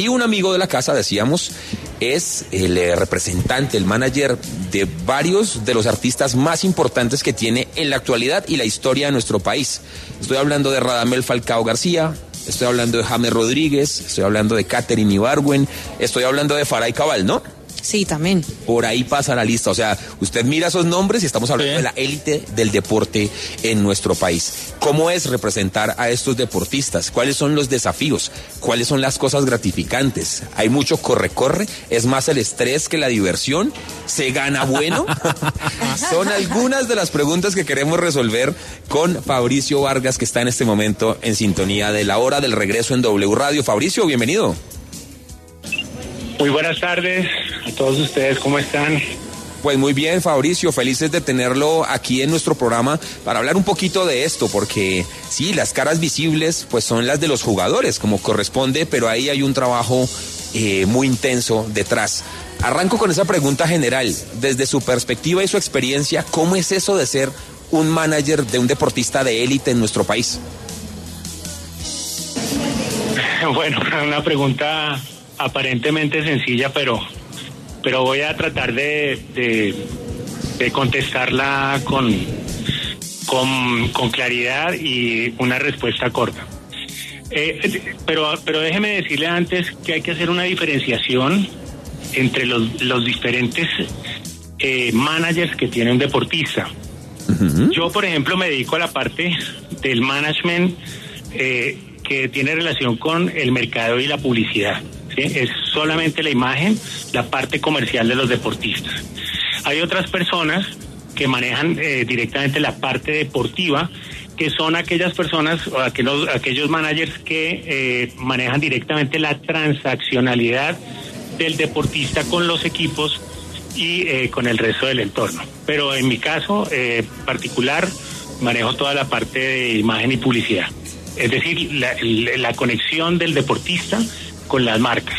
Y un amigo de la casa, decíamos, es el representante, el manager de varios de los artistas más importantes que tiene en la actualidad y la historia de nuestro país. Estoy hablando de Radamel Falcao García, estoy hablando de James Rodríguez, estoy hablando de Katherine Ibargüen, estoy hablando de Faray Cabal, ¿no? Sí, también. Por ahí pasa la lista, o sea, usted mira esos nombres y estamos hablando de la élite del deporte en nuestro país. ¿Cómo es representar a estos deportistas? ¿Cuáles son los desafíos? ¿Cuáles son las cosas gratificantes? ¿Hay mucho corre-corre? ¿Es más el estrés que la diversión? ¿Se gana bueno? Son algunas de las preguntas que queremos resolver con Fabricio Vargas, que está en este momento en sintonía de la hora del regreso en W Radio. Fabricio, bienvenido. Muy buenas tardes a todos ustedes, ¿cómo están? Pues muy bien, Fabricio, felices de tenerlo aquí en nuestro programa para hablar un poquito de esto, porque sí, las caras visibles pues son las de los jugadores, como corresponde, pero ahí hay un trabajo muy intenso detrás. Arranco con esa pregunta general, desde su perspectiva y su experiencia, ¿cómo es eso de ser un manager de un deportista de élite en nuestro país? Bueno, una pregunta aparentemente sencilla, pero voy a tratar de contestarla con claridad y una respuesta corta. Pero déjeme decirle antes que hay que hacer una diferenciación entre los diferentes managers que tiene un deportista. Uh-huh. Yo, por ejemplo, me dedico a la parte del management que tiene relación con el mercadeo y la publicidad. ¿Sí? Es solamente la imagen, la parte comercial de los deportistas. Hay otras personas que manejan directamente la parte deportiva, que son aquellas personas o aquellos managers que manejan directamente la transaccionalidad del deportista con los equipos y con el resto del entorno. Pero en mi caso particular manejo toda la parte de imagen y publicidad. Es decir, la conexión del deportista con las marcas.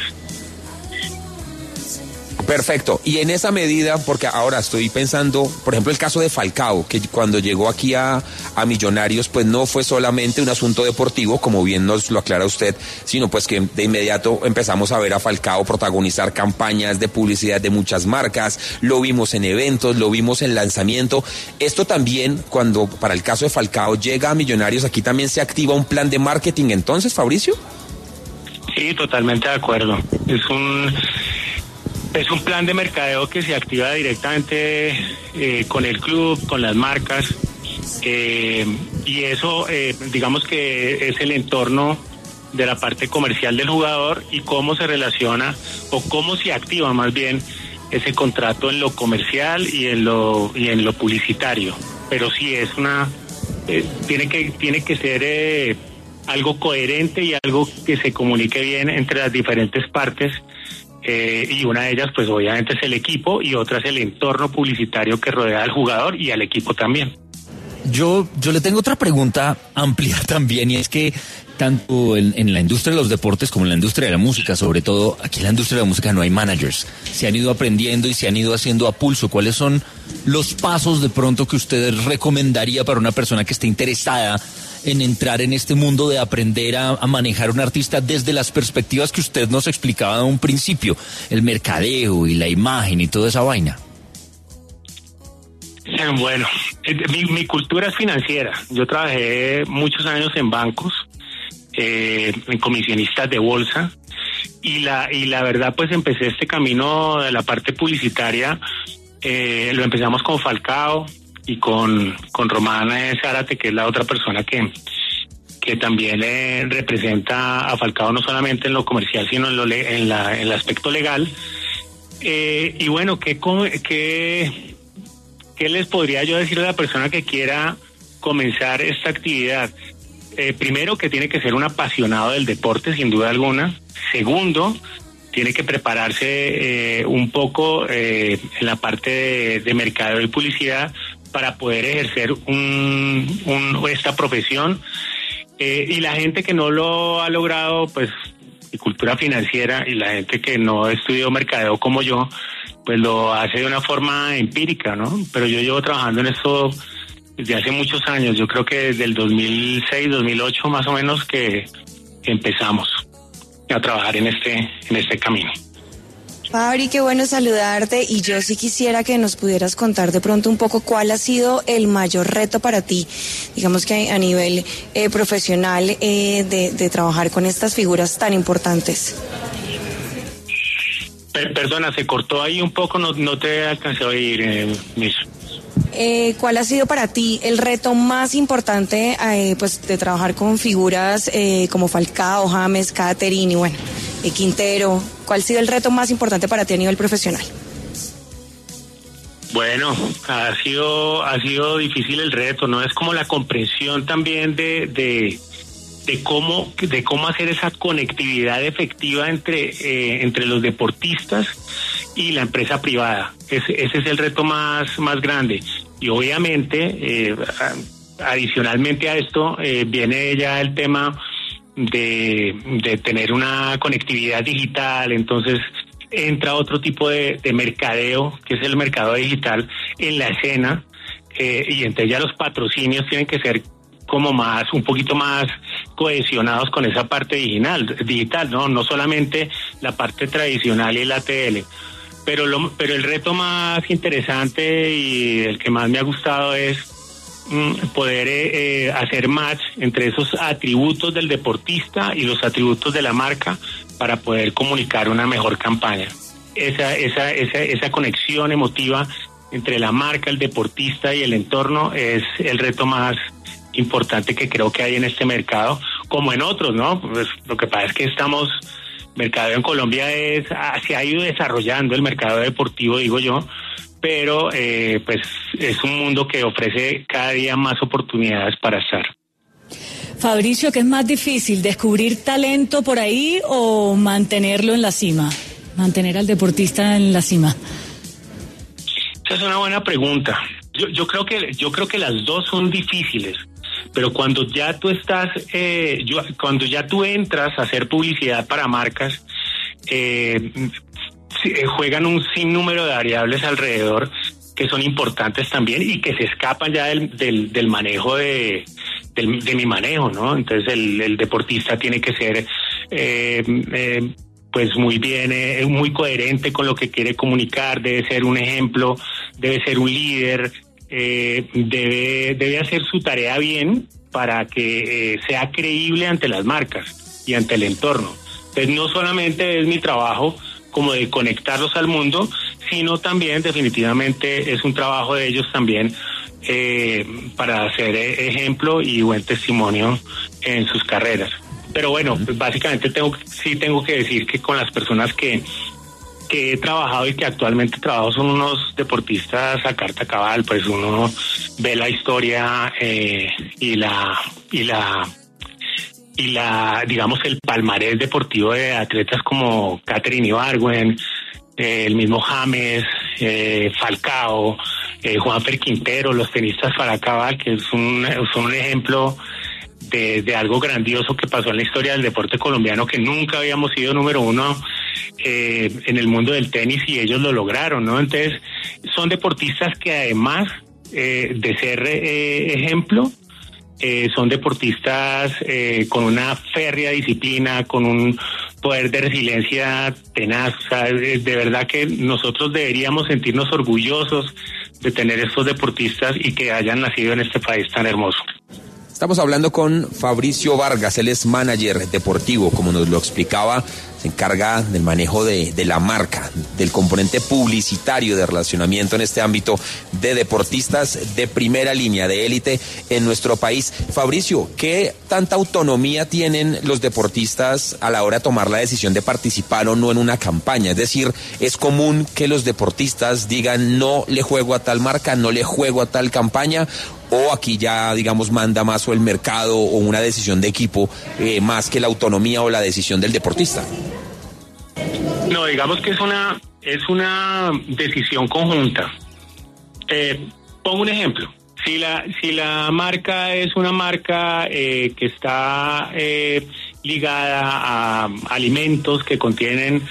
Perfecto. Y en esa medida, porque ahora estoy pensando, por ejemplo, el caso de Falcao, que cuando llegó aquí a Millonarios, pues no fue solamente un asunto deportivo, como bien nos lo aclara usted, sino pues que de inmediato empezamos a ver a Falcao protagonizar campañas de publicidad de muchas marcas, lo vimos en eventos, lo vimos en lanzamiento. Esto también, cuando para el caso de Falcao llega a Millonarios, aquí también se activa un plan de marketing entonces, Fabricio. Sí, totalmente de acuerdo. Es un plan de mercadeo que se activa directamente con el club, con las marcas, y eso digamos que es el entorno de la parte comercial del jugador y cómo se relaciona o cómo se activa más bien ese contrato en lo comercial y en lo publicitario. Pero sí es tiene que ser algo coherente y algo que se comunique bien entre las diferentes partes, y una de ellas pues obviamente es el equipo y otra es el entorno publicitario que rodea al jugador y al equipo también. Yo le tengo otra pregunta amplia también, y es que tanto en la industria de los deportes como en la industria de la música, sobre todo aquí en la industria de la música no hay managers. Se han ido aprendiendo y se han ido haciendo a pulso. ¿Cuáles son los pasos de pronto que usted recomendaría para una persona que esté interesada en entrar en este mundo de aprender a manejar un artista desde las perspectivas que usted nos explicaba de un principio, el mercadeo y la imagen y toda esa vaina? Bueno, mi cultura es financiera. Yo trabajé muchos años en bancos, en comisionistas de bolsa, y la verdad pues empecé este camino de la parte publicitaria. Lo empezamos con Falcao y con Román Zárate, que es la otra persona que también representa a Falcao no solamente en lo comercial sino en el aspecto legal. Y bueno, ¿qué les podría yo decir a la persona que quiera comenzar esta actividad? Primero, que tiene que ser un apasionado del deporte, sin duda alguna. Segundo, tiene que prepararse un poco en la parte de mercadeo y publicidad para poder ejercer esta profesión. Y la gente que no lo ha logrado, pues, y cultura financiera, y la gente que no estudió mercadeo como yo, pues lo hace de una forma empírica, ¿no? Pero yo llevo trabajando en esto desde hace muchos años. Yo creo que desde el 2006, 2008 más o menos que empezamos. a trabajar en este camino. Fabri, qué bueno saludarte, y yo sí quisiera que nos pudieras contar de pronto un poco cuál ha sido el mayor reto para ti, digamos que a nivel profesional, de trabajar con estas figuras tan importantes. Perdona, se cortó ahí un poco, no te alcancé a oír, Miss. ¿Cuál ha sido para ti el reto más importante pues de trabajar con figuras como Falcao, James, Catherine y bueno, Quintero? ¿Cuál ha sido el reto más importante para ti a nivel profesional? Bueno, ha sido difícil el reto, ¿no? Es como la comprensión también de cómo hacer esa conectividad efectiva entre los deportistas y la empresa privada. Ese es el reto más grande. Y obviamente, adicionalmente a esto, viene ya el tema de tener una conectividad digital. Entonces entra otro tipo de mercadeo, que es el mercado digital, en la escena, y entonces ya los patrocinios tienen que ser como un poquito más cohesionados con esa parte digital, no solamente la parte tradicional y la TL. Pero el reto más interesante y el que más me ha gustado es poder hacer match entre esos atributos del deportista y los atributos de la marca para poder comunicar una mejor campaña. Esa conexión emotiva entre la marca, el deportista y el entorno es el reto más importante que creo que hay en este mercado, como en otros, ¿no? Pues lo que pasa es que mercadeo en Colombia se ha ido desarrollando el mercado deportivo, digo yo, pero pues es un mundo que ofrece cada día más oportunidades para estar. Fabricio, ¿qué es más difícil, descubrir talento por ahí o mantenerlo en la cima, mantener al deportista en la cima? Esa es una buena pregunta. Yo creo que las dos son difíciles, pero cuando ya tú cuando ya tú entras a hacer publicidad para marcas, juegan un sinnúmero de variables alrededor que son importantes también y que se escapan ya del manejo de mi manejo, ¿no? Entonces el deportista tiene que ser pues muy bien, muy coherente con lo que quiere comunicar, debe ser un ejemplo, debe ser un líder, debe hacer su tarea bien para que sea creíble ante las marcas y ante el entorno. Entonces no solamente es mi trabajo como de conectarlos al mundo, sino también definitivamente es un trabajo de ellos también para hacer ejemplo y buen testimonio en sus carreras. Pero bueno, pues básicamente tengo que decir que con las personas que he trabajado y que actualmente trabajo son unos deportistas a carta cabal, pues uno ve la historia y digamos el palmarés deportivo de atletas como Catherine Ibargüen, el mismo James, Falcao, Juanfer Quintero, los tenistas para cabal, que son un ejemplo de algo grandioso que pasó en la historia del deporte colombiano, que nunca habíamos sido número uno en el mundo del tenis y ellos lo lograron, ¿no? Entonces son deportistas que además de ser ejemplo, son deportistas con una férrea disciplina, con un poder de resiliencia tenaz. O sea, de verdad que nosotros deberíamos sentirnos orgullosos de tener estos deportistas y que hayan nacido en este país tan hermoso. Estamos hablando con Fabricio Vargas, él es manager deportivo, como nos lo explicaba, se encarga del manejo de la marca, del componente publicitario de relacionamiento en este ámbito de deportistas de primera línea, de élite en nuestro país. Fabricio, ¿qué tanta autonomía tienen los deportistas a la hora de tomar la decisión de participar o no en una campaña? Es decir, ¿es común que los deportistas digan no le juego a tal marca, no le juego a tal campaña? ¿O aquí ya, digamos, manda más o el mercado o una decisión de equipo más que la autonomía o la decisión del deportista? No, digamos que es una decisión conjunta. Pongo un ejemplo. Si la marca es una marca que está ligada a alimentos que contienen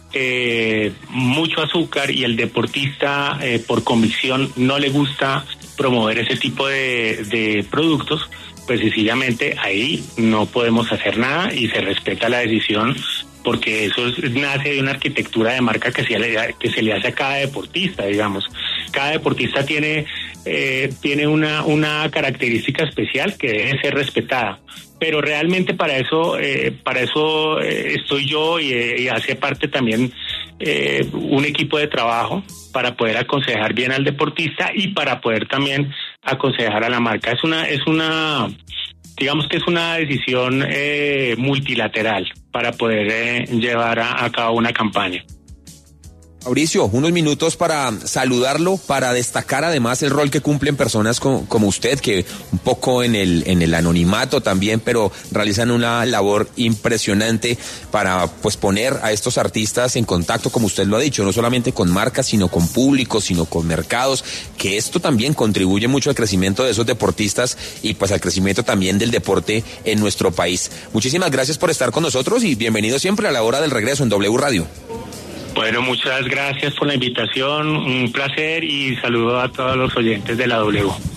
mucho azúcar y el deportista por convicción no le gusta promover ese tipo de productos, pues sencillamente ahí no podemos hacer nada y se respeta la decisión, porque eso nace de una arquitectura de marca que se le hace a cada deportista, digamos. Cada deportista tiene una característica especial que debe ser respetada, pero realmente para eso estoy yo y hace parte también un equipo de trabajo para poder aconsejar bien al deportista y para poder también aconsejar a la marca. Digamos que es una decisión multilateral para poder llevar a cabo una campaña. Mauricio, unos minutos para saludarlo, para destacar además el rol que cumplen personas como usted, que un poco en el anonimato también, pero realizan una labor impresionante para pues poner a estos artistas en contacto, como usted lo ha dicho, no solamente con marcas, sino con públicos, sino con mercados, que esto también contribuye mucho al crecimiento de esos deportistas y pues al crecimiento también del deporte en nuestro país. Muchísimas gracias por estar con nosotros y bienvenido siempre a la hora del regreso en W Radio. Bueno, muchas gracias por la invitación, un placer y saludo a todos los oyentes de la W.